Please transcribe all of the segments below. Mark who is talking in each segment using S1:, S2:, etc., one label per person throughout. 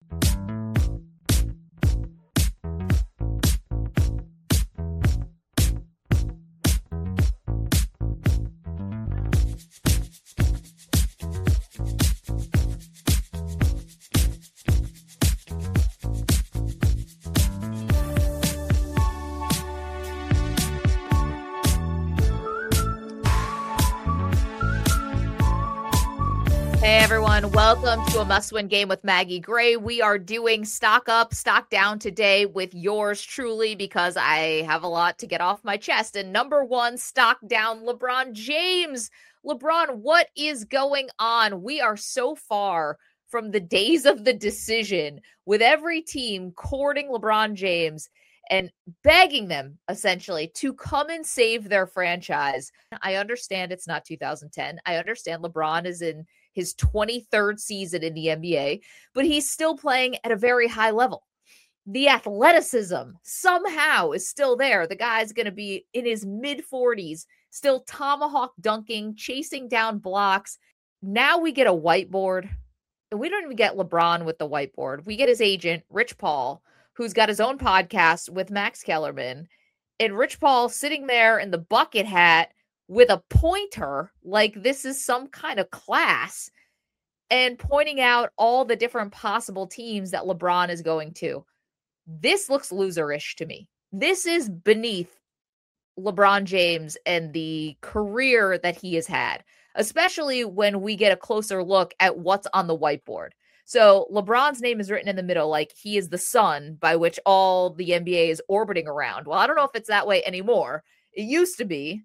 S1: Hey everyone, welcome to a must-win game with Maggie Gray. We are doing stock up, stock down today with yours truly because I have a lot to get off my chest. And number one, stock down, LeBron James. LeBron, what is going on? We are so far from the days of the decision with every team courting LeBron James and begging them essentially to come and save their franchise. I understand it's not 2010. I understand LeBron is in his 23rd season in the NBA, but he's still playing at a very high level. The athleticism somehow is still there. The guy's going to be in his mid-40s, still tomahawk dunking, chasing down blocks. Now we get a whiteboard, and we don't even get LeBron with the whiteboard. We get his agent, Rich Paul, who's got his own podcast with Max Kellerman, and Rich Paul sitting there in the bucket hat with a pointer, like this is some kind of class, and pointing out all the different possible teams that LeBron is going to. This looks loserish to me. This is beneath LeBron James and the career that he has had, especially when we get a closer look at what's on the whiteboard. So LeBron's name is written in the middle, like he is the sun by which all the NBA is orbiting around. Well, I don't know if it's that way anymore. It used to be.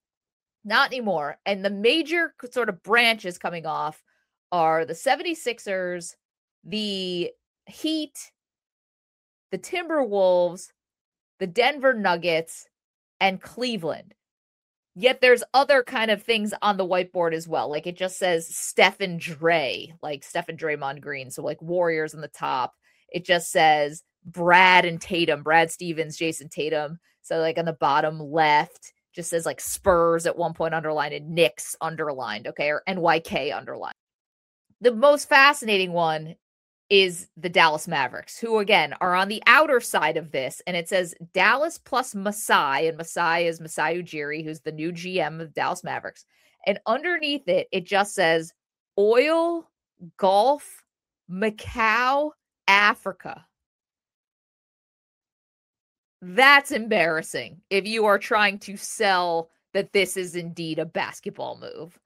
S1: Not anymore. And the major sort of branches coming off are the 76ers, the Heat, the Timberwolves, the Denver Nuggets, and Cleveland. Yet there's other kind of things on the whiteboard as well. Like it just says Steph and Dre, like Steph and Draymond Green. So like Warriors on the top. It just says Brad and Tatum, Brad Stevens, Jason Tatum. So like on the bottom left, just says like Spurs at one point underlined and Knicks underlined, okay, or NYK underlined. The most fascinating one is the Dallas Mavericks, who again are on the outer side of this, and it says Dallas plus Masai, and Masai is Masai Ujiri, who's the new GM of Dallas Mavericks, and underneath it, it just says oil, golf, Macau, Africa. That's embarrassing if you are trying to sell that this is indeed a basketball move.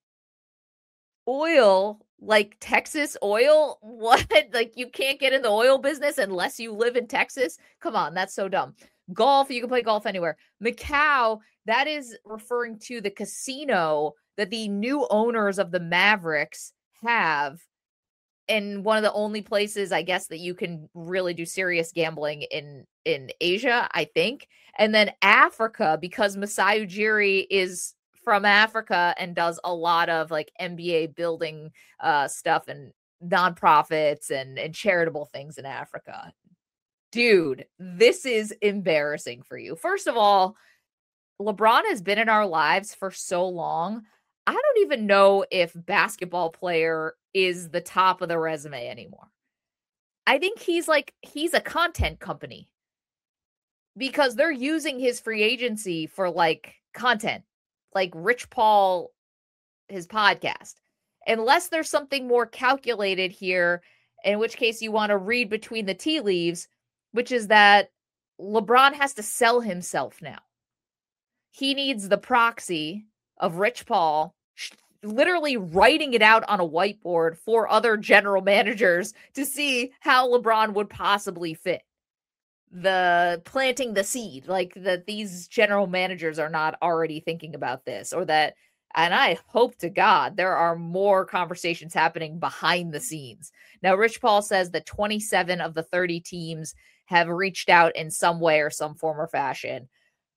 S1: Oil, like Texas oil? What? Like you can't get in the oil business unless you live in Texas? Come on, that's so dumb. Golf, you can play golf anywhere. Macau, that is referring to the casino that the new owners of the Mavericks have. And one of the only places, I guess, that you can really do serious gambling in Asia, I think. And then Africa, because Masai Ujiri is from Africa and does a lot of like NBA building stuff and nonprofits and charitable things in Africa. Dude, this is embarrassing for you. First of all, LeBron has been in our lives for so long. I don't even know if basketball player is the top of the resume anymore. I think he's a content company because they're using his free agency for like content, like Rich Paul, his podcast. Unless there's something more calculated here, in which case you want to read between the tea leaves, which is that LeBron has to sell himself now. He needs the proxy of Rich Paul literally writing it out on a whiteboard for other general managers to see how LeBron would possibly fit. The planting the seed, like that these general managers are not already thinking about this, or that, and I hope to God there are more conversations happening behind the scenes. Now, Rich Paul says that 27 of the 30 teams have reached out in some way or some form or fashion.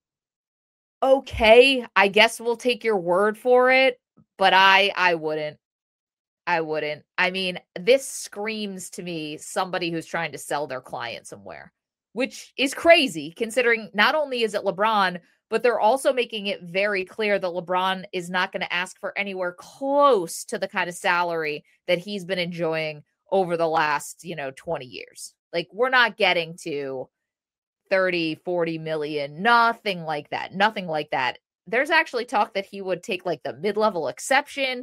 S1: Okay, I guess we'll take your word for it. But I wouldn't. I mean, this screams to me somebody who's trying to sell their client somewhere, which is crazy considering not only is it LeBron, but they're also making it very clear that LeBron is not going to ask for anywhere close to the kind of salary that he's been enjoying over the last, 20 years. Like, we're not getting to 30, 40 million, nothing like that. Nothing like that. There's actually talk that he would take like the mid-level exception.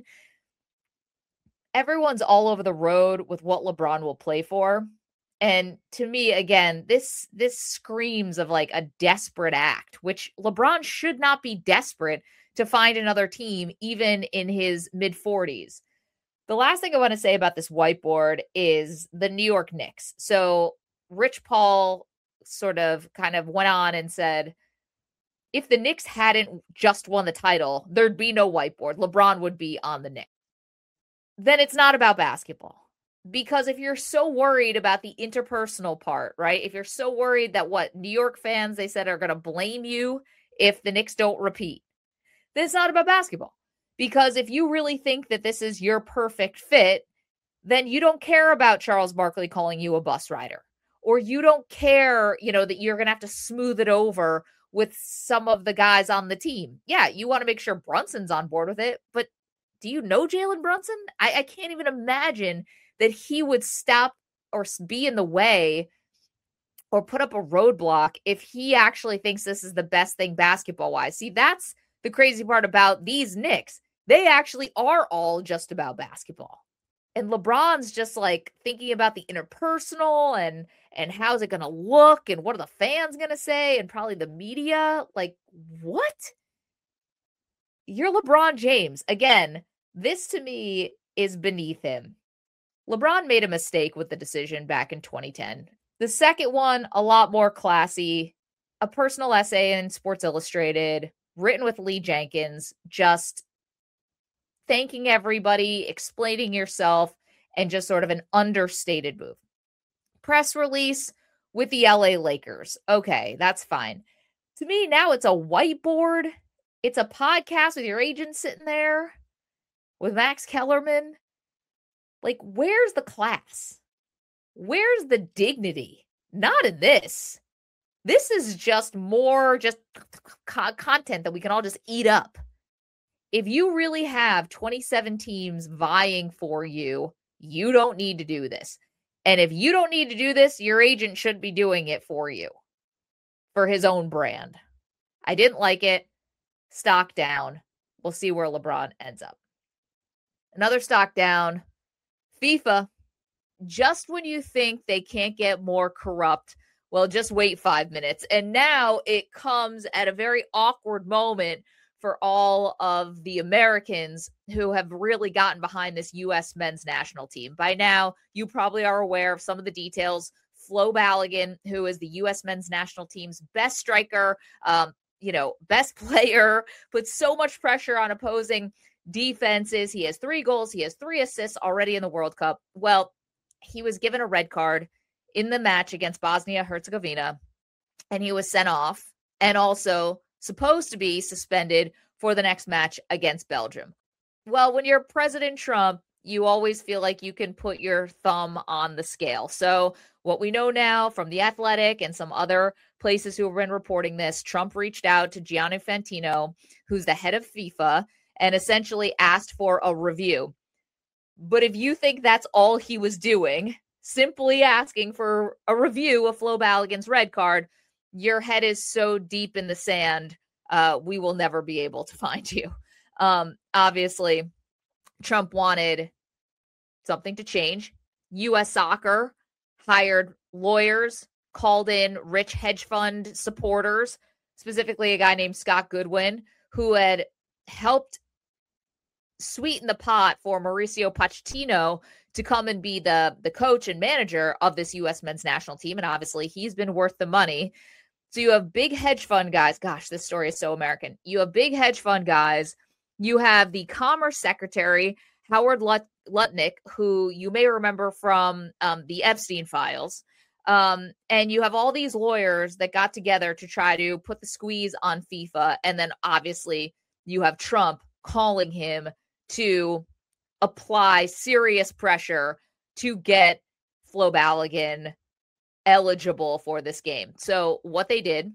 S1: Everyone's all over the road with what LeBron will play for. And to me, again, this screams of like a desperate act, which LeBron should not be desperate to find another team, even in his mid-40s. The last thing I want to say about this whiteboard is the New York Knicks. So Rich Paul sort of kind of went on and said, if the Knicks hadn't just won the title, there'd be no whiteboard. LeBron would be on the Knicks. Then it's not about basketball. Because if you're so worried about the interpersonal part, right? If you're so worried that what New York fans, they said, are going to blame you if the Knicks don't repeat, then it's not about basketball. Because if you really think that this is your perfect fit, then you don't care about Charles Barkley calling you a bus rider. Or you don't care, that you're going to have to smooth it over with some of the guys on the team. Yeah, you want to make sure Brunson's on board with it. But do you know Jalen Brunson? I can't even imagine that he would stop or be in the way or put up a roadblock if he actually thinks this is the best thing basketball-wise. See, that's the crazy part about these Knicks. They actually are all just about basketball. And LeBron's just like thinking about the interpersonal and how's it going to look and what are the fans going to say and probably the media. Like, what? You're LeBron James. Again, this to me is beneath him. LeBron made a mistake with the decision back in 2010. The second one, a lot more classy, a personal essay in Sports Illustrated, written with Lee Jenkins, just thanking everybody, explaining yourself, and just sort of an understated move. Press release with the LA Lakers. Okay, that's fine. To me, now it's a whiteboard. It's a podcast with your agent sitting there with Max Kellerman. Like, where's the class? Where's the dignity? Not in this. This is just more content that we can all just eat up. If you really have 27 teams vying for you, you don't need to do this. And if you don't need to do this, your agent should be doing it for you for his own brand. I didn't like it. Stock down. We'll see where LeBron ends up. Another stock down. FIFA. Just when you think they can't get more corrupt, well, just wait 5 minutes. And now it comes at a very awkward moment for all of the Americans who have really gotten behind this U.S. men's national team. By now, you probably are aware of some of the details. Flo Balogun, who is the U.S. men's national team's best striker, best player, puts so much pressure on opposing defenses. He has 3 goals. He has 3 assists already in the World Cup. Well, he was given a red card in the match against Bosnia-Herzegovina, and he was sent off and also supposed to be suspended for the next match against Belgium. Well, when you're President Trump, you always feel like you can put your thumb on the scale. So what we know now from The Athletic and some other places who have been reporting this, Trump reached out to Gianni Infantino, who's the head of FIFA, and essentially asked for a review. But if you think that's all he was doing, simply asking for a review of Flo Balogun's red card, your head is so deep in the sand, we will never be able to find you. Obviously, Trump wanted something to change. U.S. Soccer hired lawyers, called in rich hedge fund supporters, specifically a guy named Scott Goodwin, who had helped sweeten the pot for Mauricio Pochettino to come and be the coach and manager of this U.S. men's national team. And obviously, he's been worth the money. So you have big hedge fund guys. Gosh, this story is so American. You have big hedge fund guys. You have the Commerce Secretary, Howard Lutnick, who you may remember from the Epstein files. And you have all these lawyers that got together to try to put the squeeze on FIFA. And then obviously you have Trump calling him to apply serious pressure to get Flo Balogun eligible for this game. So what they didn't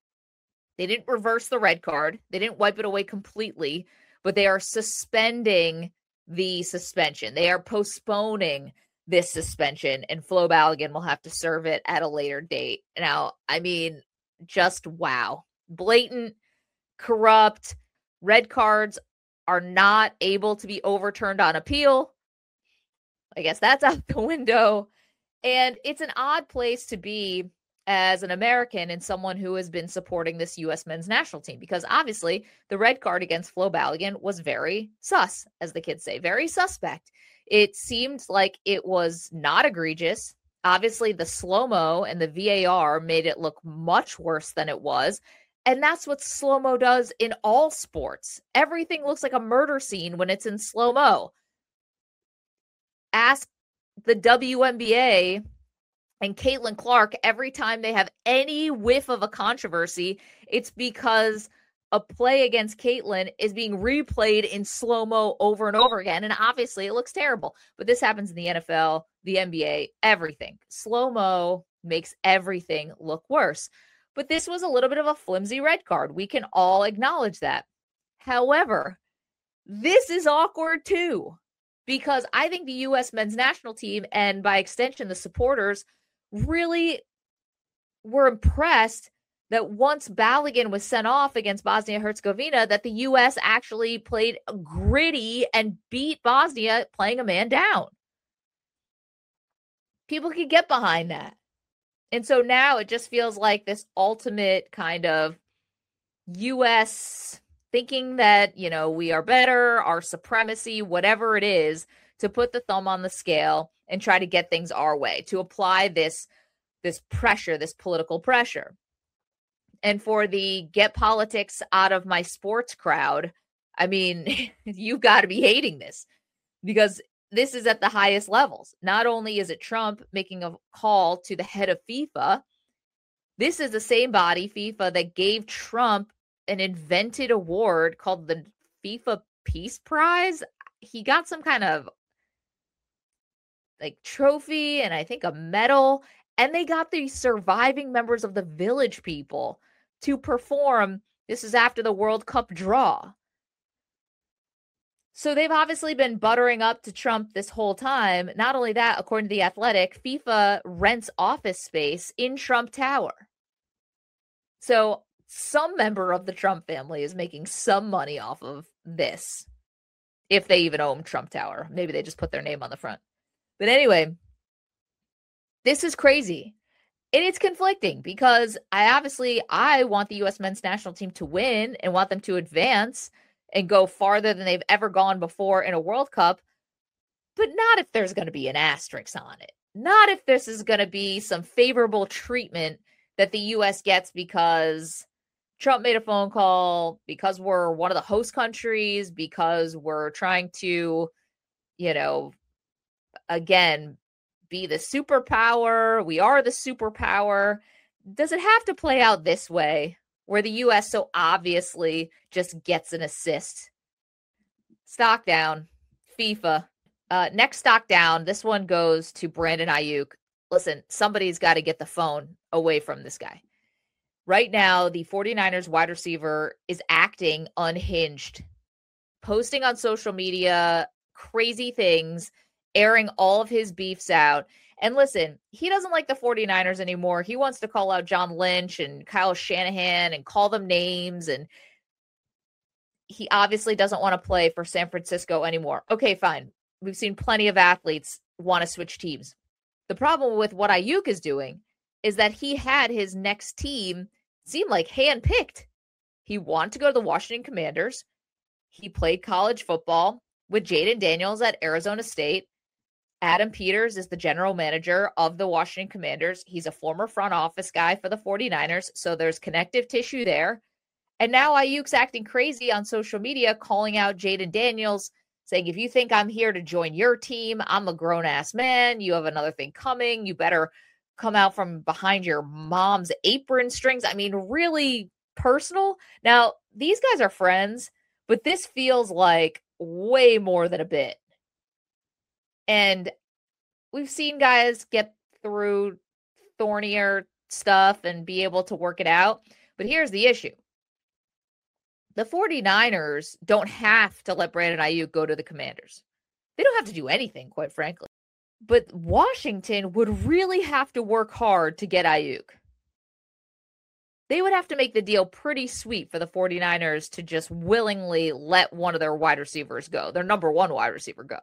S1: reverse the red card. They didn't wipe it away completely, but they are suspending the suspension. They are postponing this suspension, and Flo Balogun will have to serve it at a later date. Now, I mean, just wow. Blatant, corrupt, red cards are not able to be overturned on appeal. I guess that's out the window. And it's an odd place to be as an American and someone who has been supporting this U.S. men's national team, because obviously the red card against Flo Balogun was very sus, as the kids say, very suspect. It seemed like it was not egregious. Obviously, the slow-mo and the VAR made it look much worse than it was. And that's what slow-mo does in all sports. Everything looks like a murder scene when it's in slow-mo. Ask the WNBA and Caitlin Clark every time they have any whiff of a controversy, it's because a play against Caitlin is being replayed in slow-mo over and over again. And obviously it looks terrible, but this happens in the NFL, the NBA, everything. Slow-mo makes everything look worse. But this was a little bit of a flimsy red card. We can all acknowledge that. However, this is awkward too, because I think the U.S. men's national team, and by extension, the supporters, really were impressed that once Balogun was sent off against Bosnia-Herzegovina, that the U.S. actually played gritty and beat Bosnia, playing a man down. People could get behind that. And so now it just feels like this ultimate kind of U.S. thinking that, you know, we are better, our supremacy, whatever it is, to put the thumb on the scale and try to get things our way, to apply this pressure, this political pressure. And for the get politics out of my sports crowd, I mean, you've got to be hating this, because this is at the highest levels. Not only is it Trump making a call to the head of FIFA, this is the same body, FIFA, that gave Trump an invented award called the FIFA Peace Prize. He got some kind of like trophy and I think a medal, and they got the surviving members of the Village People to perform. This is after the World Cup draw. So they've obviously been buttering up to Trump this whole time. Not only that, according to The Athletic, FIFA rents office space in Trump Tower. So some member of the Trump family is making some money off of this, if they even own Trump Tower. Maybe they just put their name on the front. But anyway, this is crazy. And it's conflicting, because I want the U.S. men's national team to win and want them to advance and go farther than they've ever gone before in a World Cup, but not if there's going to be an asterisk on it. Not if this is going to be some favorable treatment that the U.S. gets because Trump made a phone call, because we're one of the host countries, because we're trying to, you know, again, be the superpower. We are the superpower. Does it have to play out this way, where the U.S. so obviously just gets an assist? Stock down, FIFA. Next stock down, this one goes to Brandon Ayuk. Listen, somebody's got to get the phone away from this guy. Right now, the 49ers wide receiver is acting unhinged, posting on social media crazy things, airing all of his beefs out. And listen, he doesn't like the 49ers anymore. He wants to call out John Lynch and Kyle Shanahan and call them names. And he obviously doesn't want to play for San Francisco anymore. Okay, fine. We've seen plenty of athletes want to switch teams. The problem with what Ayuk is doing is that he had his next team seem like handpicked. He wanted to go to the Washington Commanders. He played college football with Jaden Daniels at Arizona State. Adam Peters is the general manager of the Washington Commanders. He's a former front office guy for the 49ers, so there's connective tissue there. And now Ayuk's acting crazy on social media, calling out Jaden Daniels, saying, if you think I'm here to join your team, I'm a grown-ass man. You have another thing coming. You better come out from behind your mom's apron strings. I mean, really personal. Now, these guys are friends, but this feels like way more than a bit. And we've seen guys get through thornier stuff and be able to work it out. But here's the issue. The 49ers don't have to let Brandon Ayuk go to the Commanders. They don't have to do anything, quite frankly. But Washington would really have to work hard to get Ayuk. They would have to make the deal pretty sweet for the 49ers to just willingly let one of their wide receivers go, their number one wide receiver go.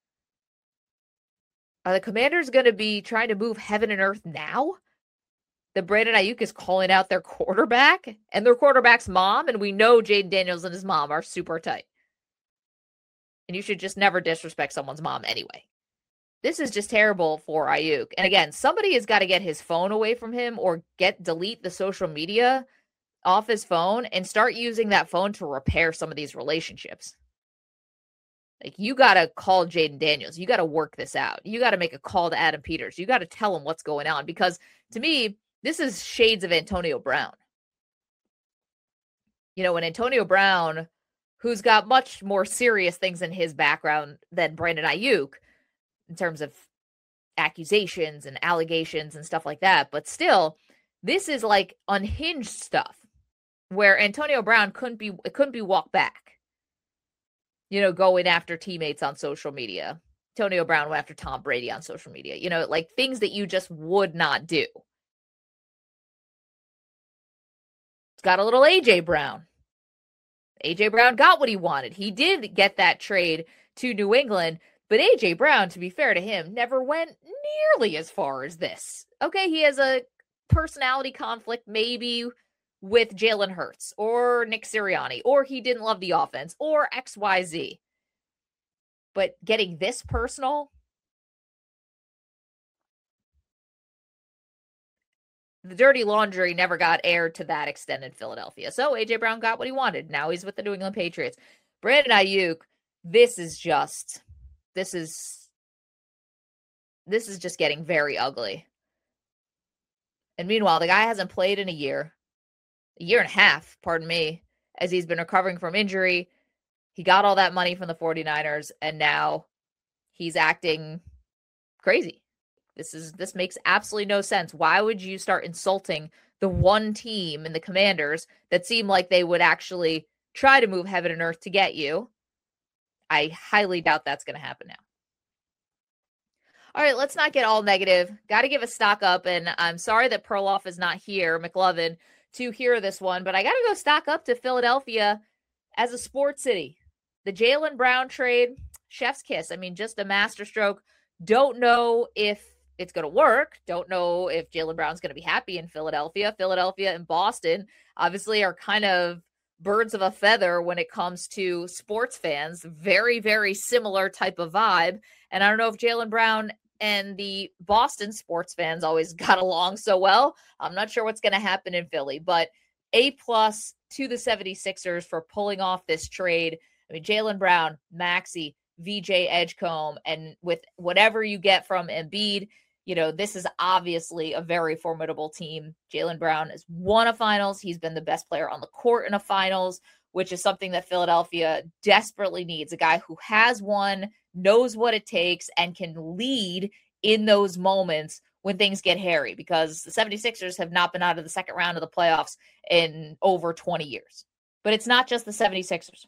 S1: Are the Commanders going to be trying to move heaven and earth now? That Brandon Ayuk is calling out their quarterback and their quarterback's mom, and we know Jayden Daniels and his mom are super tight. And you should just never disrespect someone's mom anyway. This is just terrible for Ayuk. And again, somebody has got to get his phone away from him or delete the social media off his phone and start using that phone to repair some of these relationships. Like, you got to call Jayden Daniels. You got to work this out. You got to make a call to Adam Peters. You got to tell him what's going on, because to me, this is shades of Antonio Brown. You know, when Antonio Brown, who's got much more serious things in his background than Brandon Ayuk, in terms of accusations and allegations and stuff like that. But still, this is like unhinged stuff where Antonio Brown couldn't be walked back. You know, going after teammates on social media. Antonio Brown went after Tom Brady on social media. You know, like things that you just would not do. It's got a little AJ Brown. AJ Brown got what he wanted. He did get that trade to New England. But A.J. Brown, to be fair to him, never went nearly as far as this. Okay, he has a personality conflict maybe with Jalen Hurts or Nick Sirianni, or he didn't love the offense, or XYZ. But getting this personal, the dirty laundry never got aired to that extent in Philadelphia. So A.J. Brown got what he wanted. Now he's with the New England Patriots. Brandon Ayuk, this is just getting very ugly. And meanwhile, the guy hasn't played in a year and a half, pardon me, as he's been recovering from injury. He got all that money from the 49ers, and now he's acting crazy. This makes absolutely no sense. Why would you start insulting the one team in the Commanders that seem like they would actually try to move heaven and earth to get you? I highly doubt that's going to happen now. All right, let's not get all negative. Got to give a stock up, and I'm sorry that Perloff is not here, McLovin, to hear this one, but I got to go stock up to Philadelphia as a sports city. The Jaylen Brown trade, chef's kiss. I mean, just a masterstroke. Don't know if it's going to work. Don't know if Jaylen Brown's going to be happy in Philadelphia. Philadelphia and Boston obviously are kind of birds of a feather when it comes to sports fans. Very, very similar type of vibe. And I don't know if Jaylen Brown and the Boston sports fans always got along so well. I'm not sure what's going to happen in Philly, but A+ to the 76ers for pulling off this trade. I mean, Jaylen Brown, Maxey, VJ Edgecombe, and with whatever you get from Embiid, you know, this is obviously a very formidable team. Jaylen Brown has won a finals. He's been the best player on the court in a finals, which is something that Philadelphia desperately needs. A guy who has won, knows what it takes, and can lead in those moments when things get hairy, because the 76ers have not been out of the second round of the playoffs in over 20 years. But it's not just the 76ers.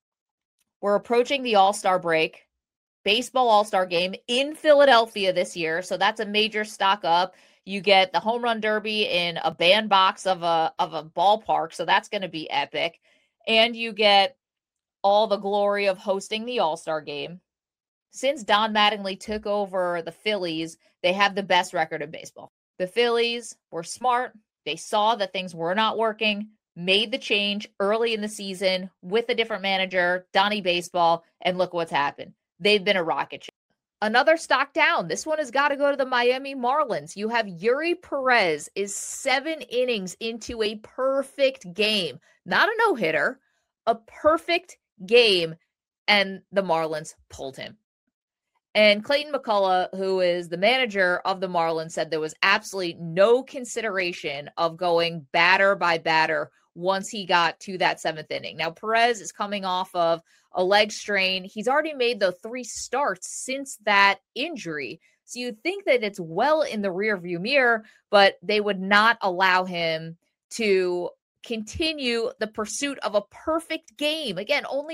S1: We're approaching the All-Star break. Baseball All-Star game in Philadelphia this year, so that's a major stock up. You get the home run derby in a bandbox of a ballpark, so that's going to be epic. And you get all the glory of hosting the All-Star game. Since Don Mattingly took over the Phillies, they have the best record in baseball. The Phillies were smart. They saw that things were not working, made the change early in the season with a different manager, Donnie Baseball, and look what's happened. They've been a rocket ship. Another stock down. This one has got to go to the Miami Marlins. You have Yuri Perez is 7 innings into a perfect game. Not a no-hitter, a perfect game, and the Marlins pulled him. And Clayton McCullough, who is the manager of the Marlins, said there was absolutely no consideration of going batter by batter once he got to that 7th inning. Now, Perez is coming off of a leg strain. He's already made the 3 starts since that injury. So you'd think that it's well in the rearview mirror, but they would not allow him to continue the pursuit of a perfect game. Again, only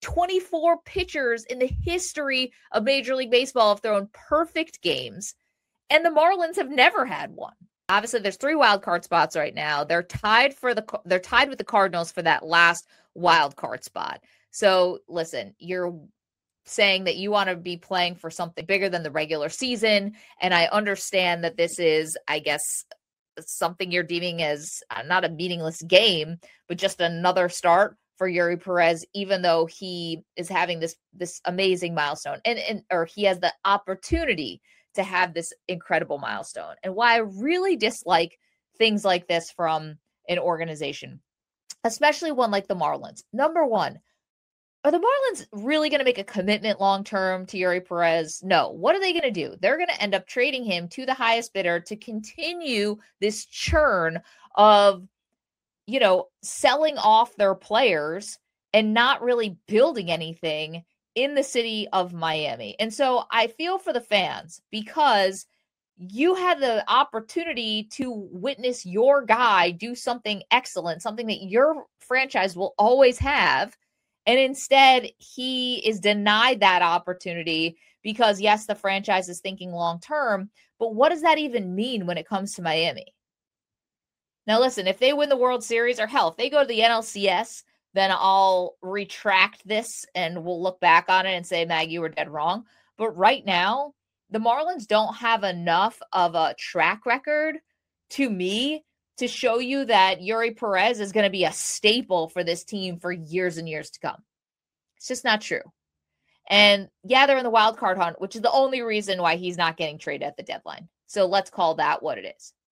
S1: 24 pitchers in the history of Major League Baseball have thrown perfect games, and the Marlins have never had one. Obviously, there's 3 wild card spots right now. They're tied with the Cardinals for that last wild card spot. So, listen, you're saying that you want to be playing for something bigger than the regular season, and I understand that this is, I guess, something you're deeming as not a meaningless game, but just another start for Eury Perez, even though he is having this amazing milestone, or he has the opportunity to have this incredible milestone. And why I really dislike things like this from an organization, especially one like the Marlins. Number one, are the Marlins really going to make a commitment long-term to Eury Perez? No. What are they going to do? They're going to end up trading him to the highest bidder to continue this churn of, selling off their players and not really building anything in the city of Miami. And so I feel for the fans because you had the opportunity to witness your guy do something excellent, something that your franchise will always have. And instead, he is denied that opportunity because, yes, the franchise is thinking long-term, but what does that even mean when it comes to Miami? Now, listen, if they win the World Series, or hell, if they go to the NLCS, then I'll retract this and we'll look back on it and say, Mag, you were dead wrong. But right now, the Marlins don't have enough of a track record to me to show you that Eury Perez is going to be a staple for this team for years and years to come. It's just not true. And yeah, they're in the wild card hunt, which is the only reason why he's not getting traded at the deadline. So let's call that what it is.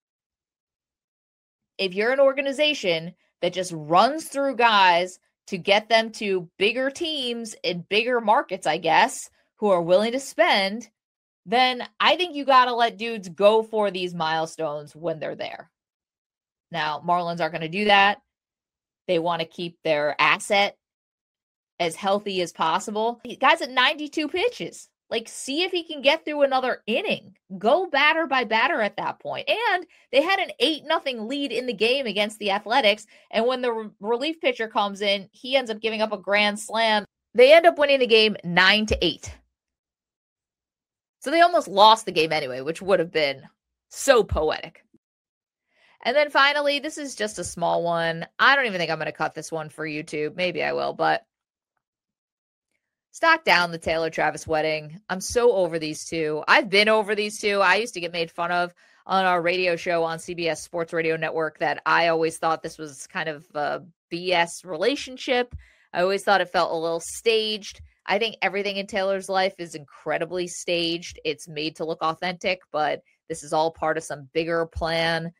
S1: If you're an organization that just runs through guys to get them to bigger teams in bigger markets, I guess, who are willing to spend, then I think you got to let dudes go for these milestones when they're there. Now, Marlins aren't going to do that. They want to keep their asset as healthy as possible. The guy's at 92 pitches. See if he can get through another inning. Go batter by batter at that point. And they had an 8-0 lead in the game against the Athletics. And when the relief pitcher comes in, he ends up giving up a grand slam. They end up winning the game 9-8. So they almost lost the game anyway, which would have been so poetic. And then finally, this is just a small one. I don't even think I'm going to cut this one for YouTube. Maybe I will, but stock down the Taylor Travis wedding. I'm so over these two. I've been over these two. I used to get made fun of on our radio show on CBS Sports Radio Network that I always thought this was kind of a BS relationship. I always thought it felt a little staged. I think everything in Taylor's life is incredibly staged. It's made to look authentic, but this is all part of some bigger plan,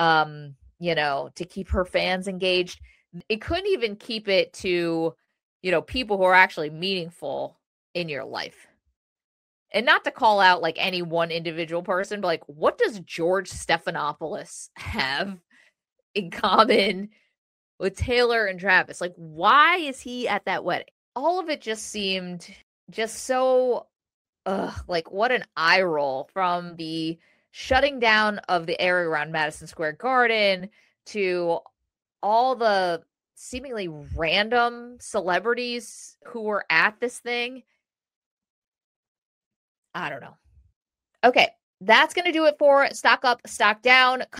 S1: to keep her fans engaged. It couldn't even keep it to people who are actually meaningful in your life. And not to call out any one individual person, but what does George Stephanopoulos have in common with Taylor and Travis? Why is he at that wedding? All of it just seemed just so, what an eye roll, from the shutting down of the area around Madison Square Garden to all the seemingly random celebrities who were at this thing. I don't know. Okay, that's going to do it for Stock Up, Stock Down.